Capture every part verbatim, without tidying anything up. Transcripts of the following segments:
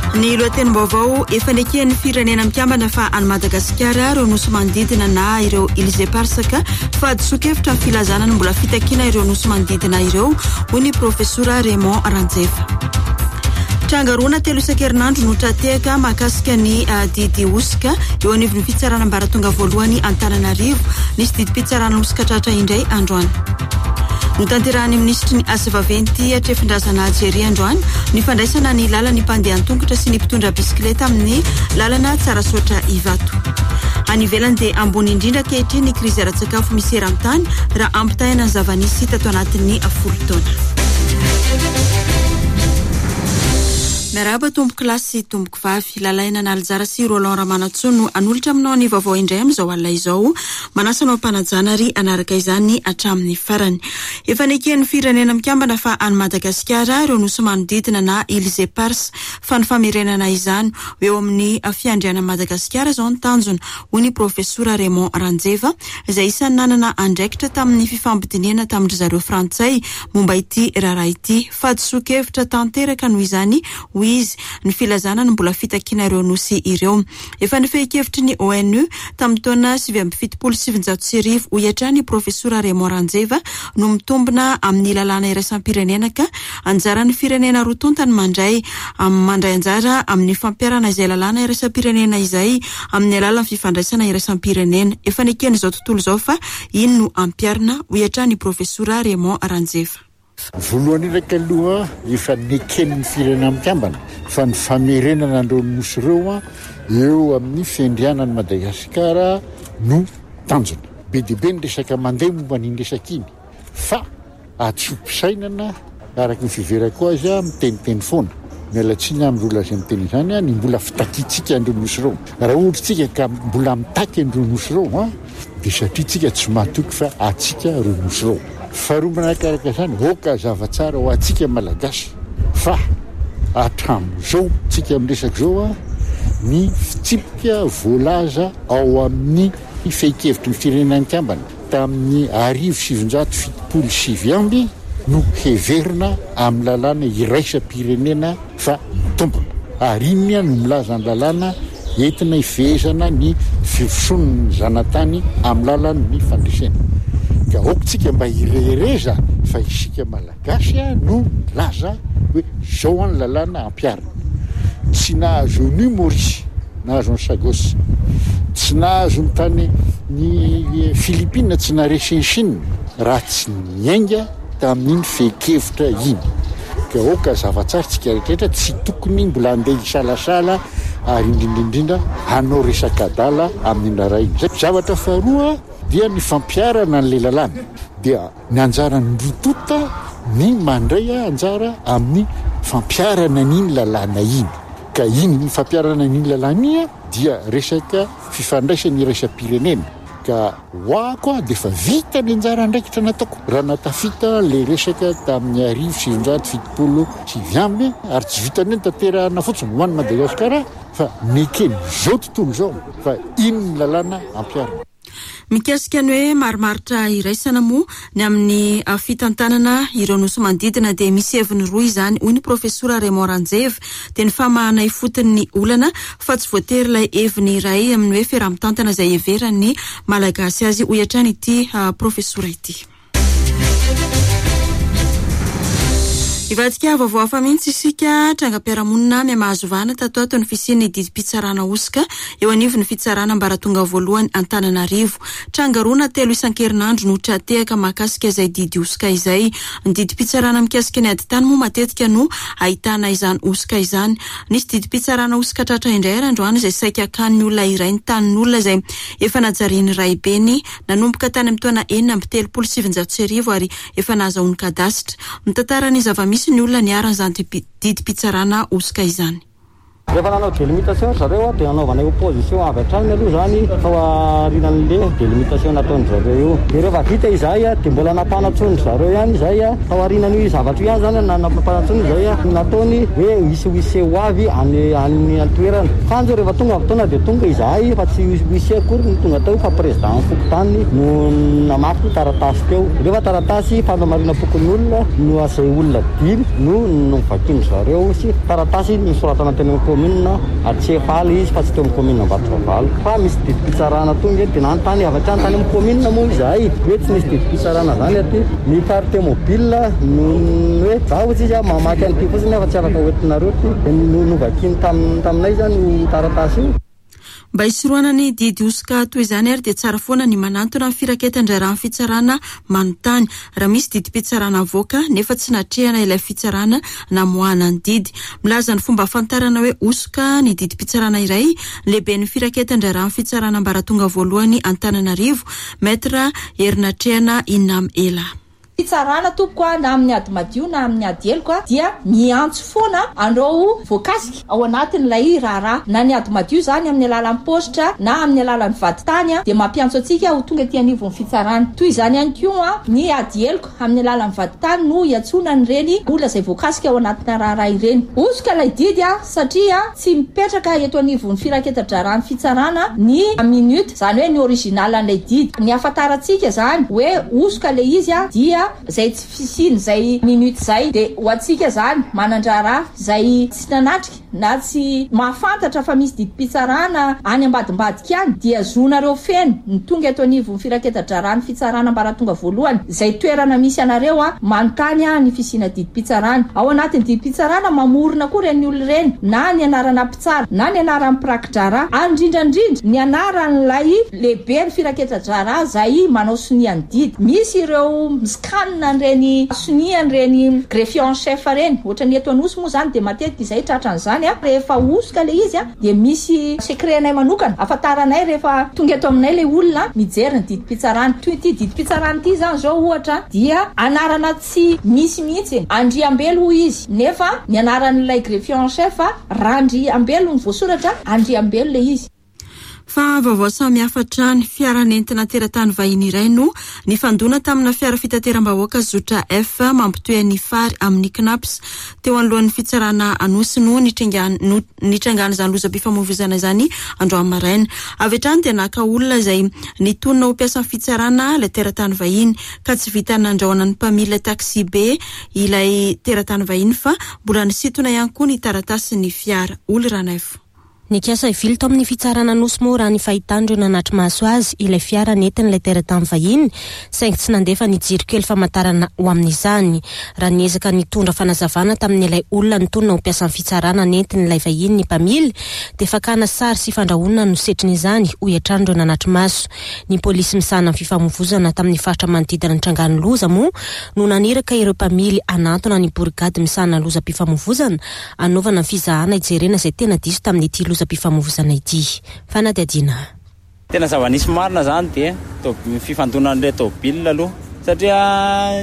Ny lohatenim-baovao efa neken'ny firenena mikambana fa any Madagasikara ireo nosy manodidina na ireo Ilizé Parsaka fa adisokevitra ny filazana ny mbola fitakiana ireo nosy manodidina ireo hoy ny profesora Raymond Ranjeva. Trangarona telo isan-kerinandro no tratehaka mahakasika ny uh, didy osika eo anivon'ny fitsarana ambaratonga voalohany Antananarivo nisy didy fitsarana osika tratra indray androany. Notanterahan'ny ministry ny asa vaventy trefin-drazana Algeria androany ny fandraisana ny lalany mpandeha an-tongotra sy ny mpitondra bisikileta amin'ny lalana Tsarasoatra Ivato. Any ivelany dia ambony indrindra ankehitriny ny krizy ara-tsakafo misy eran-tany raha ampitahina ny zava-nisy hita ato anatin'ny folo taona. Meraba tomboky lahy sy tomboky vavy, lalaina Nalijara sy Roland Ramanatsoa no anolotra aminao ny vaovao indray amin'izao alina izao, manasa anao mpanajana ary anaraka izany hatramin'ny farany. Efa neken'ny firenena mikambana fa any Madagasikara ireo nosy manodidina na Ilizé Pars fa ny famerenana izany eo amin'ny fiandriana Madagasikara izao ny tanjona hoy ny profesora Raymond Ranjeva izay isany nanana andraikitra tamin'ny fifambidinena tamin'ny zareo Frantsay momba ity raharaha ity fa adisokevitra tanteraka noho izany izy ny filazana ny mbola fitakiana ireo nosy ireo. Efa nifehikevitry ny O N U tamin'ny taona sivy amby fitopolo sy sivinjato sy arivo ho iatran'ny profesora Raymond Ranjeva no mitombina amin'ny lalàna iraisam-pirenena ka anjaran'ny firenena roa tontany mandray mandray anjara amin'ny fampiarana izay lalàna iraisam-pirenena izay amin'ny alalan'ny fifandraisana iraisam-pirenena. Efa nekeny izao tontolo izao fa iny no ampiarina ho iatran'ny profesora Raymond Ranjeva. Voalohany ndraiky aloha efa neken'ny firenena mikambana fa ny famerenana andreo nosy ireo eo amin'ny fiandrianan'ny Madagasikara no tanjona. Be dia be ny resaka mandeha momba ny resaka iny fa atsopisainana araka ny fiverako azy miteniteny foana. Miala tsiny amin'olona izay miteny izany ny mbola fitakiantsika andreo nosy ireo. Raha ohatritsika ka mbola mitaky andreo nosy ireo dia satria tsika tsy mahatoky fa atsika ireo nosy ireo. Faharoa manakaraka izany hoka zava-tsara ho antsika malagasy fa hatramin'izao tsika amin'ny resaka izao ny fitsipika voalaza ao amin'ny fehikevitry ny firenena mikambana tamin'ny arivo sivinjato fitopolo sivy amby no heverina amin'ny lalàna iraisam-pirenena fa mitombona ary iny no milaza ny lalàna entina hifehezana ny fifoson'ny zanatany amin'ny lalàn'ny fandresena. Ka okotsika mba irereza fa isika malagasy no laza hoe zao any lalàna ampiarina. Tsy nahazo ny Maurice, nahazo ny Sagos, tsy nahazo ny tany ny Filipina, tsy naharesy ny Chine raha tsy niainga tamin'iny fehikevitra iny. Ka oka zava-tsara tsika rehetrarehetra tsy tokony mbola andeha hisalasala ary indrindraindrindra hanao resaka adala amin'ny raha iny. Zavatra faharoa dia ny fampiarana ny lalàna dia ny anjarany rotota ny mandray anjara amin'ny fampiarana n'iny lalàna iny. Ka iny ny fampiarana n'iny lalàna iny dia resaka fifandraisany iraisam-pirenena. Ka hoako dia fa vita ny anjara andraikitra nataoko raha natafita le resaka tamin'ny arivo sivinjato fitopolo sivy amby ary tsy vita ny tanterahana fotsiny ho an'ny Madagasikara fa nekeny zao tontolo zao fa iny ny lalàna ampiarana. Mikasika ny hoe marimaritra iraisana moa ny amin'ny fitantanana ireo nosy manodidina dia misy heviny roa izany hoy ny profesora Raymond Ranjeva dia ny famahana ifotony olana fa tsy voatery ilay heviny iray amin'ny hoe fiaraha-mitantana izay heveran'ny malagasy azy ho iatran'ny ity uh, profesora ity. Ivadika vaovao hafa mihitsy isika trangam-piarahamonina mihamahazovana tato ato ny fisian'ny didy pitsarana osika eo anivon'ny fitsarana ambaratonga voalohany Antananarivo. Trangarona telo isan-kerinandro no tratehaka mahakasika izay didy osika izay. Ny didy pitsarana mikasika ny aditany moa matetika no ahitana izany osika izany. Nisy didy pitsarana osika tratra indray androany izay saika akan'ny olona iray ny tanin'olona izay efa najariany ray beny nanomboka tany amin'ny taona enina amby telopolo sy sivinjato sy arivo ary efa nahazoany kadasitra. Mitantarany zava-misy ny olona niaran' izany didy pitsarana osika izany. rehefa nanao délimitation zareo dia anaovana opposition avy hatrany aloha zany faharinan'le délimitation nataony zareo io dia rehefa vita izay dia mbola nampanatsony zareo ihany izay faharinan'io zavatra ihany zany na nampanatsony izay nataony hoe hisy ho avy any any antoerana fanjo rehefa tonga fotoana dia tonga izahay fa tsy hisy akory ny tonga tao fa président fokotany no namaky taratasy teo rehefa taratasy fanamarina pokony olona no azay olona dimy no novakiny zareo sy taratasy nisoratana teny amin'ny commune Atsefaly izy fa tsy teo amin'ny commune Ambatondravalo fa misy didim-pitsarana tonga dia nanontany avy hatrany tany amin'ny commune moa izahay hoe tsy nisy didim-pitsarana zany aty ny carte mobile no hoe zahotsy izy mamaky an'ity fotsiny fa tsy afaka hoentinareo ty no novakiny taminay zany taratasy io. Mba hisoroana ny didy osika toy izany ary dia tsara foana ny manantona amin'ny firaketan-dray raha fitsarana manontany raha misy didim-pitsarana avoaka nefa tsy natrehana ilay fitsarana na moana ny didy. Milaza ny fomba afantarana hoe osika ny didim-pitsarana iray lehibe ny firaketan-dray raha fitsarana ambaratonga voalohany Antananarivo metra herinantrehana Inam Ela. Fitsarana tompoko na amin'ny ady madio na amin'ny ady eloko dia miantso foana andreo voakasika ao anatin'ilay raharaha na ny ady madio zany amin'ny alalan'ny postra na amin'ny alalan'ny vaditany dia mampiantso atsika ho tonga ety anivon'ny fitsarana. Toy izany ihany koa ny ady eloko amin'ny alalan'ny vaditany no iatsonany ireny olona izay voakasika ao anatina raharaha ireny. Osika ilay didy satria tsy mipetraka eto anivon'ny firaketan-draharaha fitsarana ny minute zany hoe ny original an'ilay didy. Ny afantarantsika zany hoe osika ilay izy dia zay tsy fisiny zay minute zay dia ho atsika zany manandrara zay tsy nanatrika na tsy mahafantatra fa misy didim-pitsarana any ambadimbadika any dia zonareo feno ny tonga eto anivon'ny firaketan-draharaha fitsarana ambaratonga voalohany zay toerana misy anareo manontany ny fisina didim-pitsarana. Ao anatin'ny didim-pitsarana mamorona koa reny olona reny na ny anarana mpitsara na ny anarana mpirakidrara andrindrandrindra ny anaran'ilay lehibe ny firaketan-draharaha zay manao soniany didy. Misy ireo miskanina reny soniany reny greffier en chef reny ohatra ny eto anosy moa zany dia matetika izay tratran'izany rehefa osika le izy dia misy secretnay manokana afantaranay rehefa tonga eto aminay le olona mijery ny didim-pitsarana. Toy ity didim-pitsarana ity zany zao ohatra dia anarana tsy misy mihitsy Andriambelo izy nefa ny anaran'ilay greffier en chef Randriambelo ny voasoratra Andriambelo le izy. Fa vaovao samy hafa trany fiaranentina teratany vahiny iray no nifandona tamina fiara fitateram-bahoaka Zotra F mampitoy ny fary amin'ny Knaps teo anoloan'ny fitsarana Anosy no nitrangana izany lozam-pifamoivoizana izany androany maraina. Avy hatrany dia naka olona izay nitonona ho mpiasa fitsarana ilay teratany vahiny ka tsy vita nandrahoana ny mpamily taxi be ilay teratany vahiny fa mbola nisintona ihany koa ny taratasy ny fiara. Olo Ranaifo. Ny kiasa ivily to amin'ny fitsarana Anosy moa raha ny fahitandreo nanatry maso azy ilay fiara nentin' ilay teratany vahiny saingy tsy nandefa nijiry kely famantarana ho amin'izany. Raha niezaka nitondra fanazavana tamin'ilay olona nitonona ho mpiasa ny fitsarana nentin' ilay vahiny ny mpamily dia fakana sary sy fandrahonana no setriny izany ho iatrandreo nanatry maso. Ny polisy misana fifamoivoizana tamin'ny faritra manodidina ny Trangano loza moa no naniraka ireo mpamily anatona ny borigady misana lozam-pifamoivoizana anaovana fizahana ijerena izay tena diso tamin'ity lozam-pifamoivoizana ity. Fanadadiana. Tena zava-nisy marina zany dia fifandonan'ilay tômôbila aloha satria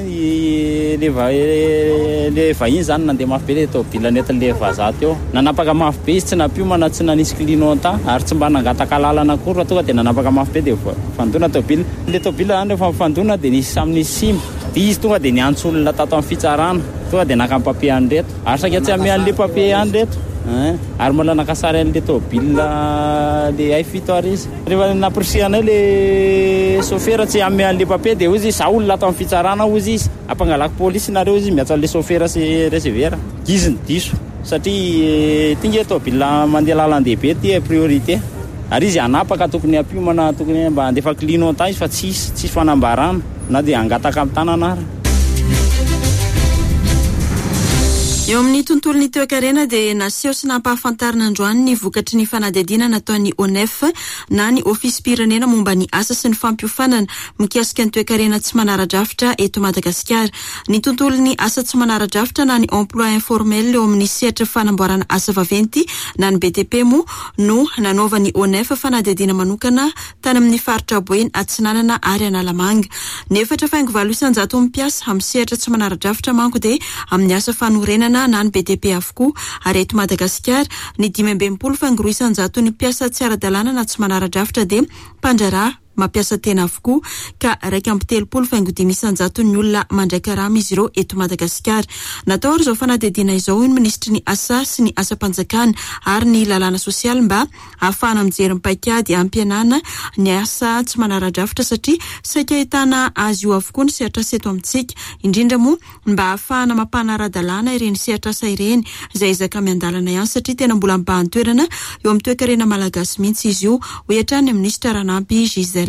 le vahiny zany nandeha mafy be le tômôbila nentin'le vazaha teo nanapaka mafy be izy tsy nampiomana tsy nanisy clignotant ary tsy mba nangataka lalana koa raha tonga dia nanapaka mafy be dia fandona tômôbila le tômôbila zany rehefa fandona dia nisy samy nisy simba dia izy tonga dia niantso olona tato amin'ny fitsarana tonga dia naka papier any reto ary sakia tsy ame an'le papier any reto ary mbola nakasary an'le tômôbila le ay fito ary izy rehefa naporisihanay le chauffeur tsy ame an'le papier dia ozy za olona ato amin'ny fitsarana ozy izy ampangalako polisy nareo izy miatsa le chauffeur sy recevera izy ny diso satria tinge tômôbila mandeha lalan-dehibe ty priorité ary izy anapaka tokony ampiomana tokony mba andefa clignotant izy fa tsisy tsisy fanambarana na dia angataka amin'ny tanana ary. Eo amin'ny tontolon'ny toe-karena dia naseho sy nampahafantarina androany ny vokatry ny fanadihadiana nataon'ny O N F na ny ofisy pirenena momba ny asa sy ny fampiofanana mikasika ny toe-karena tsy manara-drafitra eto Madagasikara. Ny tontolon'ny asa tsy manara-drafitra na ny emploi informel eo amin'ny sehatra fanamboarana asa vaventy na ny B T P mo no nanaova ny O N F fanadihadiana manokana tany amin'ny faritra Boeny Atsinanana ary Analamanga. Ny efatra faingo valo isan-jato mpiasa amin'ny sehatra tsy manara-drafitra manko dia amin'ny asa fanorenana tena na ny B D P avokoa ary eto Madagasikara ny dimy amby enimpolo faingo isanjato ny mpiasa tsy ara-dalàna na tsy manara-drafitra dia mpandraraha mampiasa tena avokoa ka raika amby telopolo faingo dimy isanjato ny olona mandraika rama izy ireo eto Madagasikara. Natao ary izao fanadihadiana izao ny ministry ny asa sy ny asa-panjakana ary ny lalàna sosialy mba ahafahana mijery mipaikady ampianana ny asa tsy manara-drafitra satria saika ahitana azy io avokoa ny sehatrasa eto amintsika, indrindra moa mba ahafahana mampanara-dalàna ireny sehatrasa ireny izay ezaka miandalana ihany satria tena mbola mibahany toerana eo amin'ny toe-karena malagasy mihitsy izy io, hoetrany ministra Ranampy Gisèle.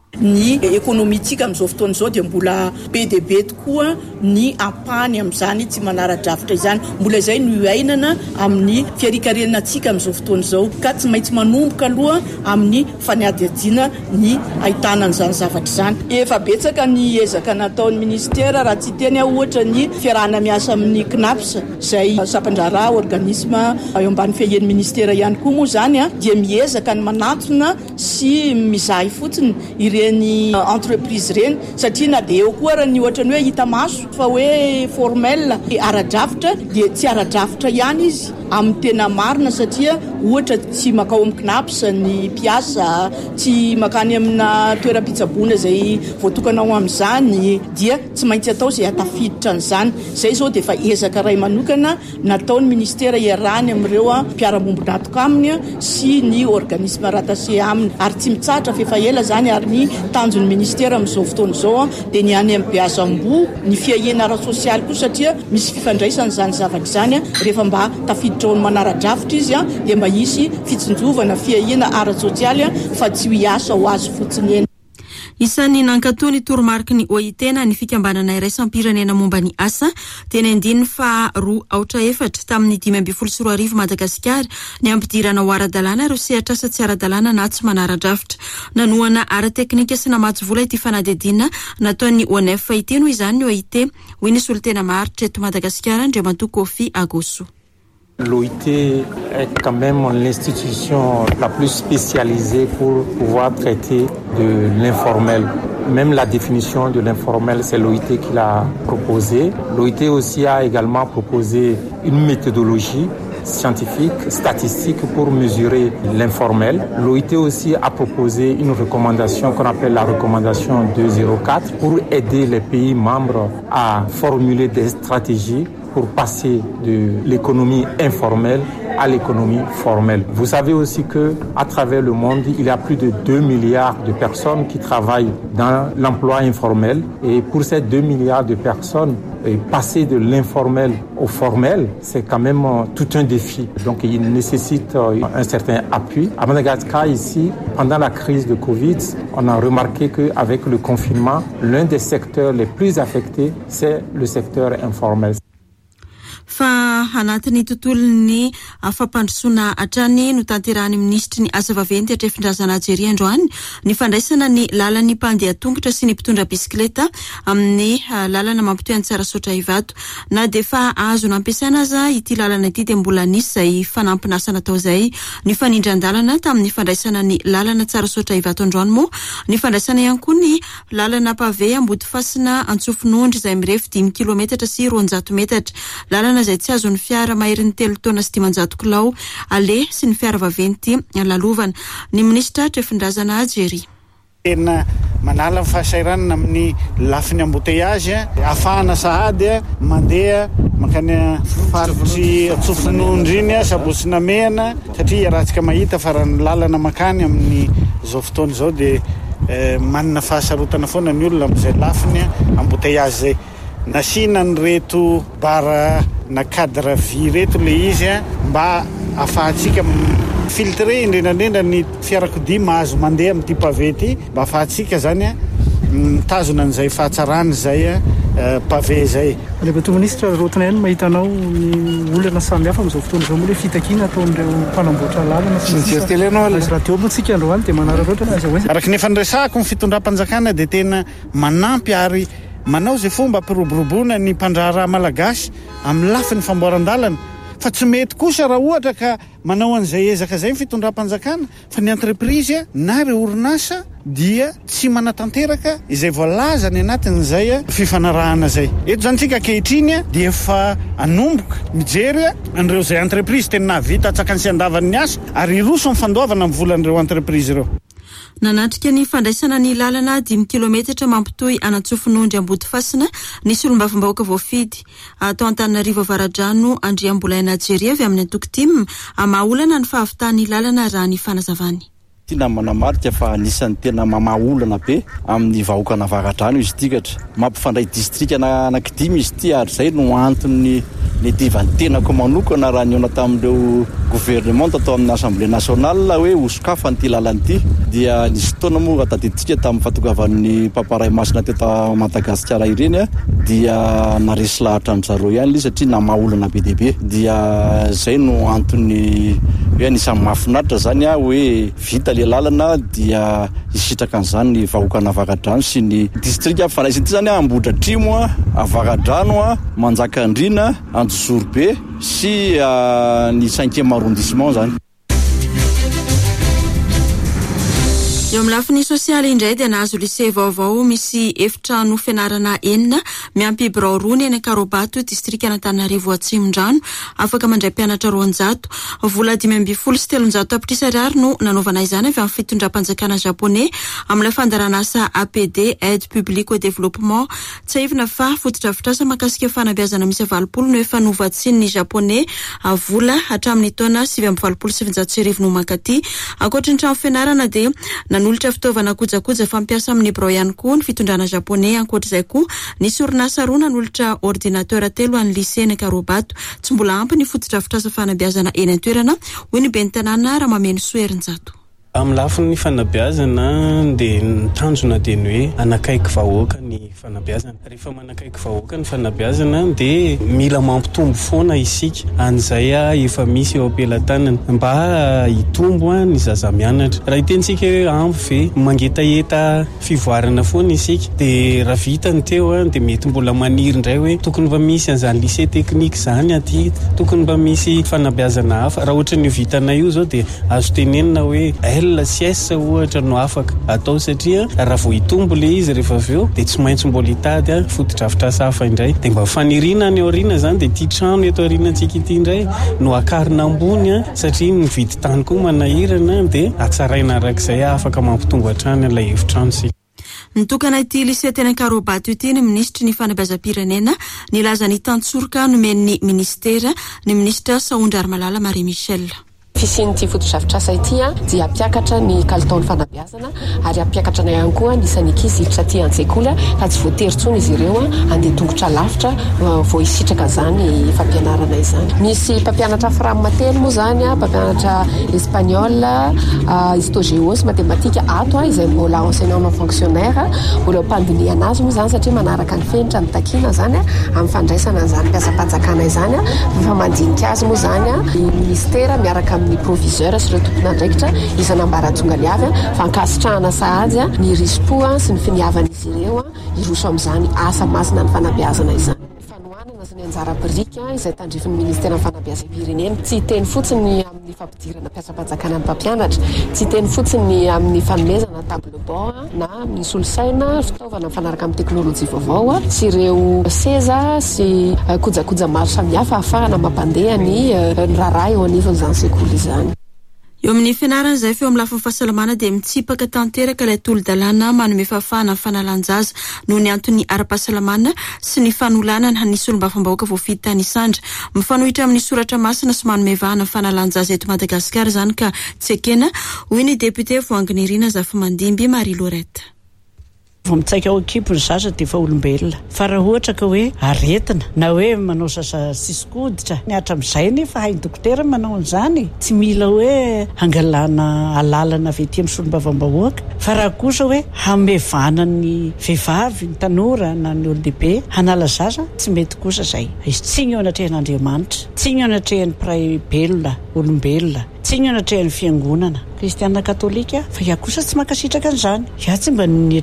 Ny ekonomitsika amin'izao fotoana izao dia mbola be dia be tokoa ny ampany amin'izany tsy manara-drafitra izany, mbola izay no iainana amin'ny fiarikarenantsika amin'izao fotoana izao ka tsy maintsy manomboka aloha amin'ny faniadiadiana ny ahitana an'izany zavatra izany. Efa betsaka ny ezaka nataon'ny ministera raha tsy teny ohatra ny fiarahana miasa amin'ny CNAPS izay sapandraraha organisme eo ambany fiahian'ny ministera ihany koa moa izany a, dia miezaka ny manatona sy mizahy fotsiny ireny entreprise reny satria na dia eo koa raha ny ohatra ny hoe hita maso fa hoe formel ara-drafitra dia tsy ara-drafitra ihany izy amin'ny tena marina satria ohatra tsy makao amin'ny CNAPS ny mpiasa, tsy makany amina toeram-pitsaboana izay voatokana ao amin'izany dia tsy maintsy atao izay atafiditra an'izany. Izay izao dia efa ezaka iray manokana nataon'ny ministera iarahany amin'ireo mpiara-mombonatoka aminy sy ny organisme rattaché aminy ary tsy mitsahatra fa efa ela izany ary ny tanjon'ny ministera amin'izao fotoana izao dia ny any amin'ny Beazambo ny fiahiana ara-sosialy koa satria misy fifandraisana izany zavatra izany rehefa mba tafiditra ao ny manara-drafitra izy dia mba hisy fitsinjovana fiahiana ara-sosialy fa tsy ho hiasa ho azy fotsiny eny. Isan'ny nankatony toromarika ny O I T na ny fikambanana iraisam-pirenena momba ny asa teny andiny fa roa aotra efatra tamin'ny dimy amby folo sy roa arivo Madagasikara ny ampidirana ho ara-dalàna ireo sehatrasa tsy ara-dalàna na tsy manara-drafitra. Nanoana ara-teknika sy namatsy vola ity fanadihadiana nataon'ny O N F ity noho izany ny O I T hoy ny solitena maritra eto Madagasikara Andriamatoa Kofi Agoso. L'O I T est quand même l'institution la plus spécialisée pour pouvoir traiter de l'informel. Même la définition de l'informel, c'est l'O I T qui l'a proposé. L'O I T aussi a également proposé une méthodologie scientifique, statistique pour mesurer l'informel. L'O I T aussi a proposé une recommandation qu'on appelle la recommandation deux zéro quatre pour aider les pays membres à formuler des stratégies pour passer de l'économie informelle à l'économie formelle. Vous savez aussi que à travers le monde, il y a plus de deux milliards de personnes qui travaillent dans l'emploi informel et pour ces deux milliards de personnes, passer de l'informel au formel, c'est quand même tout un défi. Donc il nécessite un certain appui. À Madagascar, ici, pendant la crise de Covid, on a remarqué qu'avec le confinement, l'un des secteurs les plus affectés, c'est le secteur informel. Fa anatin'ny tontolon'ny fampandrosoana hatrany no tanterahany ministry ny asa vaventy atrefin-drazana Algeria androany ny fandraisana ny lalan'ny mpandeha tongotra sy ny mpitondra bisikileta amin'ny lalana mampitoy Antsarasotra Ivato. Na dia fa azo nampiasaina aza ity lalana ity dia mbola nisy izay fanampinasa natao izay ny fanindran-dalana tamin'ny fandraisana ny lalana Antsarasotra Ivato androany moa ny fandraisana ihany koa ny lalana Pave Ambody Fasina Antsofinondry izay mirefy dimy kilometatra sy roanjato metatra. Lalana izay tsy azon'ny fiara maherin'ny telo taona sy dimanjato kilao ale sy ny fiara vaventy lalovana. Ny ministra atrefin-drazana Algeria. Tena manala fahasahiranana amin'ny lafiny embouteillage ahafahana sahady mandeha makany faritsy Antsofinondry iny Sabosina Mena satria rahatsika mahita fa raha ny lalana makany amin'ny zao fotoana izao dia manana fahasarotana foana ny olona amin'izay lafiny embouteillage zay. Nasina ny reto bara na cadre vy reto le izy mba ahafahantsika filtre indrindrandrindra ny fiarakodia mahazo mandeha amin'ity pavé ity mba ahafahantsika zany mitazona an'izay fahatsarany izay pavé izay. Lebato ministra rotana ihany mahita anao ny olana samihafa amin'izao fotoana izao moa hoe fitakiana ataon'ireo mpanamboatra lalana raha teo moantsika androany dia manara-loatra aza hoe araka ny efa niresahako ny fitondram-panjakana dia tena manampy ary manao izay fomba ampiroboroboana ny mpandraharaha malagasy amin'ny lafiny famboaran-dalana fa tsy mety kosa raha ohatra ka manao an'izay ezaka izay ny fitondram-panjakana fa ny entreprise na ireo orinasa dia tsy manatanteraka izay voalaza ny anatin'izay fifanarahana zay. Eto zany tsika kehitriny dia efa anomboka mijery an'ireo izay entreprise tena nahavita tsaka ny sy andavan'ny asa ary iroso mifandoavana amin'ny volan'ireo entreprise ireo. Nanatrika ny fandraisana ny lalana dimy kilometatra mampitohy Anatsofinondry Ambodifasina ny solombavambahoaka voafidy atao Antananarivo Avaradrano Andriambolaina Algeria avy amin'ny Antokotim amaolana ny fahavitany lalana raha ny fanazavany. Tina manamarika fa anisan'ny tena mamaolana be amin'ny vahoaka Avaradrano izy tikatra mampifandray distrika anankidimy izy ty ary zay no antony ny divan-tenako manokana raha niona tamin'ireo gouvernement atao amin'ny Assemblée nationale hoe hosokafa n'ity lalana ity dia nisy fotoana moa tadiditsika tamin'ny fahatogavan'ny mpamparay masina teto Madagasikara ireny dia naresy lahatra ny zareo ihany ilay satria namaolana be dia be dia zay no antony hoe anisan'ny mahafinaritra zany hoe vita le lalana dia isitraka an'izany ny vahoaka Avaradrano sy ny distrika fandraisana ity zany Ambohidratrimo Avaradrano Manjakandriana Anjozorobe sy uh, ny cinquième arrondissement zany. Eo amin'ny lafiny sosialy indray dia nahazo lycée vaovao misy efitrano fianarana enina miampy birao roa ny eny Karobato distrika Antananarivo Atsimondrano afaka mandray mpianatra roanjato vola dimy amby folo sy telonjato tapitrisa ariary no nanaovana izany avy amin'ny fitondram-panjakana japonais amin'ny fandarana asa A P D aide publique au développement tsy aivina fa fotodrafitrasa makasika fanabeazana misy valopolo no efa novatsiny ny japonais vola hatramin'ny taona sivy amby valopolo sy sivinjato sy arivo no mankaty ankoatra ny trano fianarana dia nanolitra fitaovana kojakoja fampiasa amin'ny birao ihany koa ny fitondrana japonais ankoatr'izay koa nisy orinasa roa nanolitra ordinateur telo an'ny lycée ny Karobato tsy mbola ampy ny fotodrafitrasa fanabeazana eny an-toerana hoy ny ben'ny tanàna Ramameno Soerinjato. Amin'ny lafiny fanabeazana dia nitanjona dia ny hoe anakaiky vahoaka ny fanabeazana. Rehefa manakaiky vahoaka ny fanabeazana dia mila mampitombo foana isika an'izay efa misy eo ampelantanana mba hitombo ny zaza mianatra. Raha hitentsika hoe ampy ve mangetaeta fivoarana foana isika dia raha vita ny teo dia mety mbola maniry indray hoe tokony mba misy an'izany lycée teknika zany aty, tokony mba misy fanabeazana hafa. Raha ohatra ny vitanay io zao dia azo tenenina hoe la siesa ohatra no afaka atao satria raha vao hitombo le izy rehefa aveo dia tsy maintsy mbola hitady fotodrafitrasa hafa indray dia mba fanirina ny aoriana zany dia ity trano eto aorianantsika ity indray no akarina ambony satria ny vidy tany koa manahirana dia atsaraina arak'izay afaka mampitombo hatrany ilay efitrano sika. Nitokana ity lycée teny Karobato ity ny ministry ny fanabeazam-pirenena nilaza ny tantsoroka nomen'ny ministera ny ministra Saondra Armalala Marie Michel. Fisin'ity fotodrafitrasa ity dia ampiakatra ny kalitaon'ny fanabeazana ary ampiakatra na ihany koa nisany ankizy hiditra aty an-tsekoly ka tsy voatery tsony izy ireo andeha tongotra lavitra vao hisitraka zany fampianarana izany. Misy mpampianatra framately moa zany mpampianatra espagnol, histogéos, matematika ato izay mbola enseignant non fonctionnaire mbola mpandiniana azy moa zany satria manaraka ny fenitra ny takina zany amin'ny fandraisana zany mpiasam-panjakana izany fa mandinika azy moa zany ny ministera miaraka amin'ny proviseur sy ireo tompon'andraikitra isan'ambaratonga ny avy fankasitrahana sahady ny rispo sy ny finiavan'izy ireo iroso amin'izany asa masina ny fanabeazana izany. Fanohanana sy ny anjara birika izay tandrifin'ny ministera ny fanabeazam-pirenena tsy teny fotsiny amin'ny fampidirana mpiasam-panjakana ny mpampianatra, tsy teny fotsiny amin'ny fanomezana table banc na amin'ny solosaina fitaovana mifanaraka amin'ny teknôlôjia vaovao sy ireo seza sy kojakoja maro samihafa ahafahana mampandeha ny raharaha eo anivon'izany sekoly izany. Eo amin'ny fianarana izay feo amin'ny lafiny fahasalamana dia mitsipaka tanteraka ilay tolo-dalàna manome fahafahana fanalan-jaza noho ny antony ara-pahasalamana sy ny fanolanana ny solombavambahoaka voafidy tany Isandra. Mifanohitra amin'ny soratra masina sy manome vahana fanalan-jaza eto Madagasikara zany ka tsy ekena hoy ny député voanginirina Zafimandimby Marie Lorette. Vao mitsaika ao ekipo ny zaza dia efa olombelona fa raha ohatra ka hoe aretina na hoe manao sasa sisikoditra ny hatramin'izay nefa hainy dokotera manao an'izany tsy mila hoe hangalana alalana avy ety amin'ny solombavambahoaka fa raha kosa hoe hamevana ny vehivavy ny tanora na ny olon-dehibe hanala zaza tsy mety kosa izay. Izy tsy ny eo anatrehan'Andriamanitra, tsy ny eo anatrehan'ny mpiray belona olombelona, tsy ny eo anatrehan'ny fiangonana kristianina katolika fa ia kosa tsy mankasitraka an'izany. Ia tsy mba nietrehitra hoe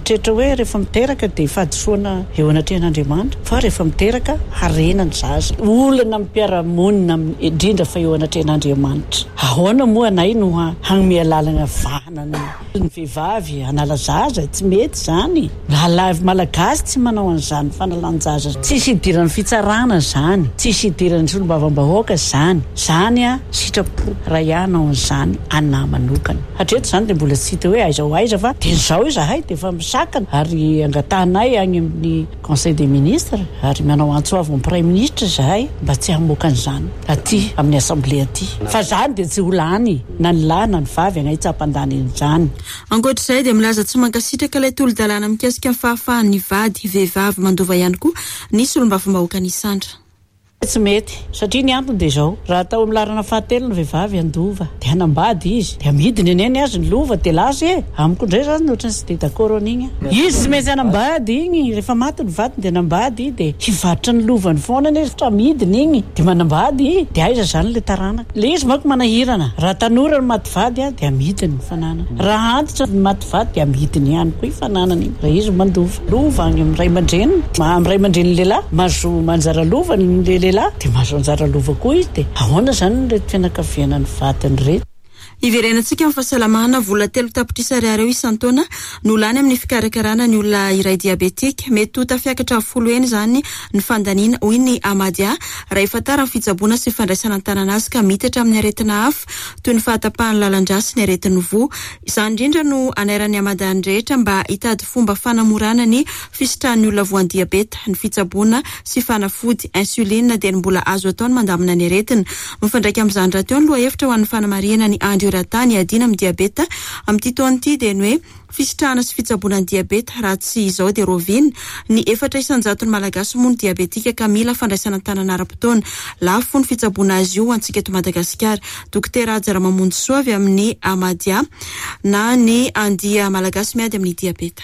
hoe rehefa miteraka dia fahadisoana eo anatrehan'Andriamanitra fa rehefa miteraka harena ny zaza olana mipiaramonina indrindra fa eo anatrehan'Andriamanitra. Ahoana moa anay no hagnome lalana vanana ny vehivavy hanala zaza tsy mety zany. Lalahy malagasy tsy manao an'izany fanalan-jaza, tsisy idiran'ny fitsarana zany, tsisy idiran'ny solombavam-bahoaka zany. Zany a sitrapo rayana an'izany anahy manokana. Hatreto zany dia mbola tsy hita hoe aiza ho aiza fa dia izao izahay dia efa misakana ary angatanay any amin'ny conseil des ministres ary manao antsoavy amin'ny prime ministre izahay mba tsy hamoaka an'izany aty amin'ny assemblée aty. Fa zany dia tsy ho lany na ny lahy na ny vavy anay tsy hampandany an'izany. Ankoatr'izay dia milaza tsy mankasitraka ilay tolo-dalàna mikasika ny fahafahan'ny vady vehivavy mandova ihany koa ny solombavam-bahoaka ny Sandra. Tsy mety satria ny antony dia izao, raha atao amin'ny larana fahatelo ny vehivavy andova dia hanambady izy dia amidiny eneny azy ny lova dia lasa e amiko indray zany nohatra ny tsy dia d'accord an'igny. Izy tsy maintsy hanambady igny rehefa maty ny vatiny dia hanambady dia hivarotra ny lovany foana ny efa amidiny igny dia manambady dia aiza zany le taranaka. Le izy manko manahirana, raha tanora ny maty vady a dia amidiny ny fananana, raha antitra ny maty vady dia amidiny ihany koa fananana igny raha izy mandova. Lova any amin'ny ray aman-dreny, amin'ny ray aman-dreny lehilahy mahazo manjara lova ny lehilahy dia mahazo anjara lova koa izy dia ahoana zany ny fianakaviana ny vatiny reto. Iverenantsika amin'ny fahasalamana vola telo tapitrisa ariary eo isan-taona no lany amin'ny fikarakarana ny olona iray diabetika. Mety ho tafiakatra folo eny zany ny fandaniana hoy ny Amadia raha efa tara ny fitsaboana sy fandraisana tanàna azy ka mitatra amin'ny aretina hafa toy ny fahatapahany lalan-drà sy ny aretin'ny voa. Izany indrindra no anairan'ny Amadia ny rehetra mba hitady fomba fanamorana ny fisitrahan'ny olona voan'ny diabeta, ny fitsaboana sy fanafody insuline dia mbola azo atao ny mandamina ny aretina. Mifandraika amin'izany raha teo ny lohahevitra ho an'ny fanamarihana ny andro ratany adina amin'ny diabeta amin'ity taona ity dia ny hoe fisitrahana sy fitsaboana ny diabeta raha tsy izao dia rovina. Ny efatra isan-jato ny malagasy moa ny diabetika ka mila fandraisana tanana ara-potoana. Lafo ny fitsaboana azy io antsika eto Madagasikara. Dokotera Ajara Mamonjy Soa avy amin'ny Amadia na ny andia malagasy miady amin'ny diabeta.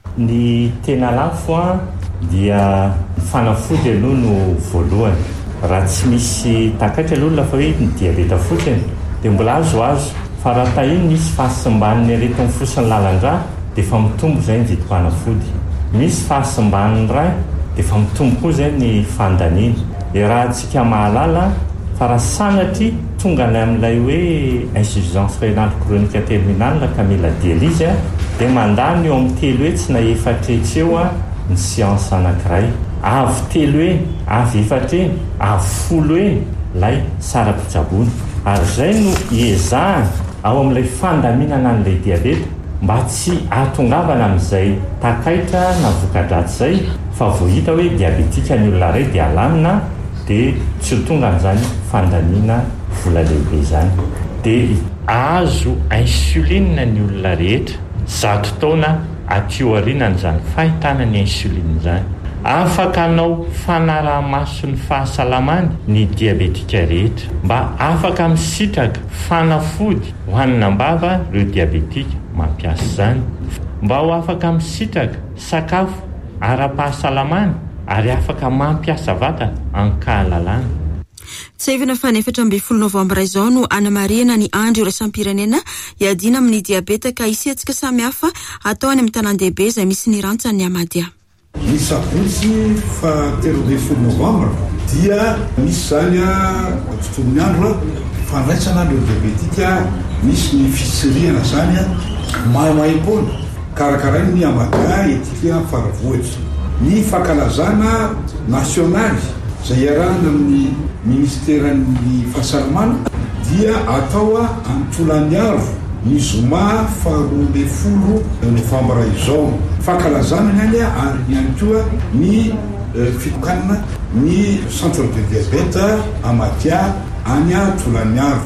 Ny tena lafo a dia fanafody aloha no voalohany. Raha tsy misy takatra aloha lafa hoe ny diabeta fotsiny dia mbola azo azo fa raha tahiny misy fahasimban'ny aretin'ny fosiny lalan-drà dia fa mitombo izay ny vidim-panafody. Misy fahasimban'ny ray dia fa mitombo koa izay ny fandaniana. Dia raha antsika mahalala fa raha sanatry tonga any amin'ilay hoe insuffisance rénale chronique terminale ka mila dialyse dia mandany eo amin'ny telo hetsy na efatra hetsy eo a ny séance anankiray. Avy telo e, avy efatra e, avy folo e lay saram-pitsaboana. Ary izay no iezahana ao amin'ilay fandaminana an'ilay diabeta mba tsy ahatongavana amin'izay takaitra na voka-dratsy izay fa voahita hoe diabetika ny olona iray dia alamina dia tsy ho tonga amin'izany fandamina vola lehibe izany. Dia azo insuline ny olona rehetra zato taona aty aoriana n'izany fahitana ny insuline izany. Afaka anao fanaraha-maso ny fahasalamany ny diabetika rehetra mba afaka misitraka fanafody ho an'ny-bava ireo diabetika mampiasa izany, mba ho afaka misitraka sakafo ara-pahasalamany ary afaka mampiasa vatana an-kahalalana. Tsevina fa efatra amby folo novambra izao no anamarihana ny andro iraisam-pirenena iadina amin'ny diabeta ka isetsika samy hafa atao any amin'ny tanan-dehibe izay misy ny rantsany Amadia. Ny sabotsy fa telo amby folo novambra dia misy zany a tontolon'ny andro fandraisana ireo diabetika, misy ny fisiriana zany a mahamaim-poana karakarainy ny Amadia etika faravohitra. Ny fankalazana nasionaly izay iarahana amin'ny ministeran'ny fahasalamana dia atao amin'ny aro ny zoma faharoa amby folo novambra izao. Fankalazana ny any ary ihany koa ny fitokanana ny centre de diabeta Amadia any Tolaniaro.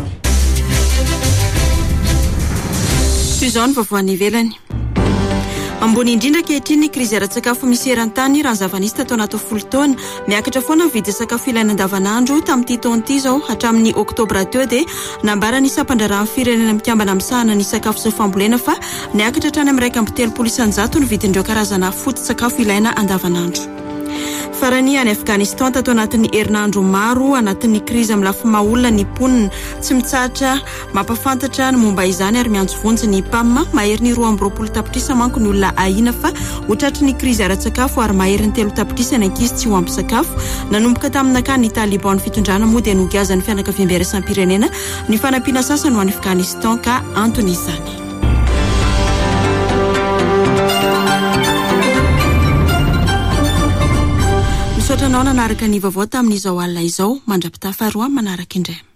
Izao ny vaovao any ivelany. Ambony indrindra kehitriny krizy ara-tsakafo misy eran-tany raha zavanista tao anaty folo taona miakatra foana vidy sakafo ilaina andavanandro tamin'ity taona ity izao hatramin'ny oktobra teo dia nambara ny sampandrarahany firenena mikambana amin'sahana ny sakafo sy fambolena fa niakatra hatrany amin'ny iraika amby telopolo isan-jato ny vidin'ireo karazana foto-tsakafo ilaina andavanandro. farany any Afghanistan tato anatin'ny herinandro maro anatin'ny krizy amin'ny lafy maolona ny ponina tsy mitsatra mampafantatra ny momba izany ary miantso vonjy ny P A M mahery ny roa amby roapolo tapitrisa manko ny olona ahina fa hotratry ny krizy ara-tsakafo ary mahery ny telo tapitrisa ny ankizy tsy ho ampy sakafo nanomboka tamin'nakany ny Taliban fitondrana moa dia nogiazan'ny fianakaviam-be raisam-pirenena ny fanampiana sasany ho any Afghanistan ka antony izany. Misaotra anao nanaraka ny vaovao tamin'izao alina izao mandrapita faharoa manaraka indray.